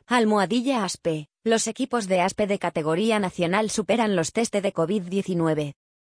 Almohadilla ASPE. Los equipos de ASPE de categoría nacional superan los test de COVID-19.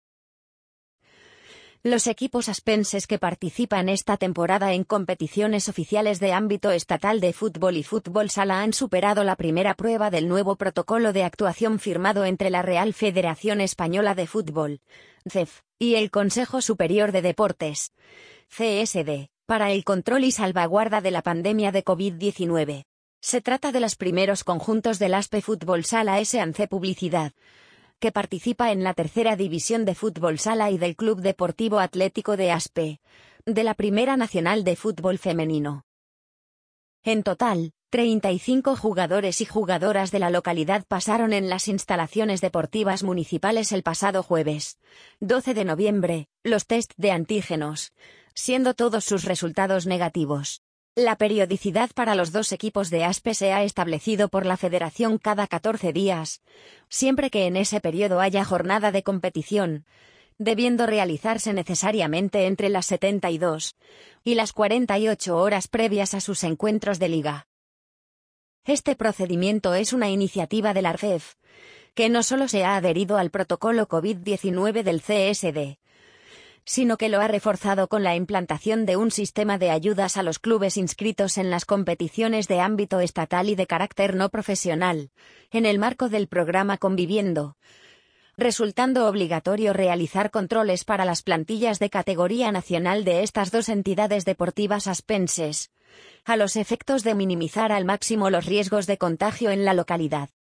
Los equipos aspenses que participan esta temporada en competiciones oficiales de ámbito estatal de fútbol y fútbol sala han superado la primera prueba del nuevo protocolo de actuación firmado entre la Real Federación Española de Fútbol, CEF, y el Consejo Superior de Deportes, CSD, para el control y salvaguarda de la pandemia de COVID-19. Se trata de los primeros conjuntos del ASPE Fútbol Sala S.A.N.C. Publicidad, que participa en la tercera división de fútbol sala y del Club Deportivo Atlético de ASPE, de la Primera Nacional de Fútbol Femenino. En total, 35 jugadores y jugadoras de la localidad pasaron en las instalaciones deportivas municipales el pasado jueves, 12 de noviembre, los test de antígenos, siendo todos sus resultados negativos. La periodicidad para los dos equipos de ASPE se ha establecido por la Federación cada 14 días, siempre que en ese periodo haya jornada de competición, debiendo realizarse necesariamente entre las 72 y las 48 horas previas a sus encuentros de liga. Este procedimiento es una iniciativa de la RFEF, que no solo se ha adherido al protocolo COVID-19 del CSD, sino que lo ha reforzado con la implantación de un sistema de ayudas a los clubes inscritos en las competiciones de ámbito estatal y de carácter no profesional, en el marco del programa Conviviendo, resultando obligatorio realizar controles para las plantillas de categoría nacional de estas dos entidades deportivas aspenses, a los efectos de minimizar al máximo los riesgos de contagio en la localidad.